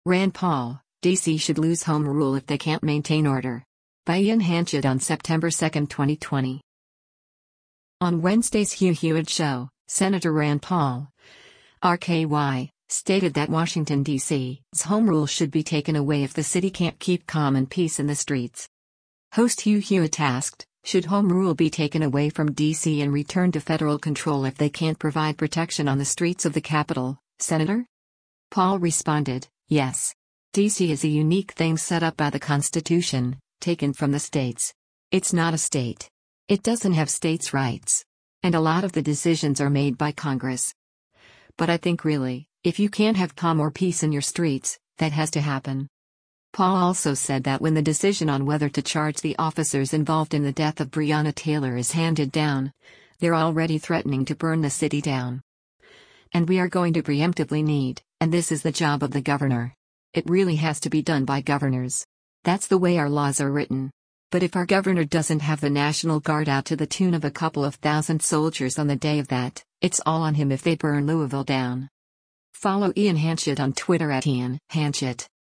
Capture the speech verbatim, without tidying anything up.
Rand Paul, D C should lose home rule if they can't maintain order. By Ian Hanchett on September second, twenty twenty. On Wednesday's Hugh Hewitt Show, Senator Rand Paul, R K Y, stated that Washington, D C's home rule should be taken away if the city can't keep calm and peace in the streets. Host Hugh Hewitt asked, should home rule be taken away from D C and returned to federal control if they can't provide protection on the streets of the capital, Senator? Paul responded, yes. D C is a unique thing set up by the Constitution, taken from the states. It's not a state. It doesn't have states' rights. And a lot of the decisions are made by Congress. But I think really, if you can't have calm or peace in your streets, that has to happen. Paul also said that when the decision on whether to charge the officers involved in the death of Breonna Taylor is handed down, they're already threatening to burn the city down. And we are going to preemptively need, and this is the job of the governor. It really has to be done by governors. That's the way our laws are written. But if our governor doesn't have the National Guard out to the tune of a couple of thousand soldiers on the day of that, it's all on him if they burn Louisville down. Follow Ian Hanchett on Twitter at Ian Hanchett.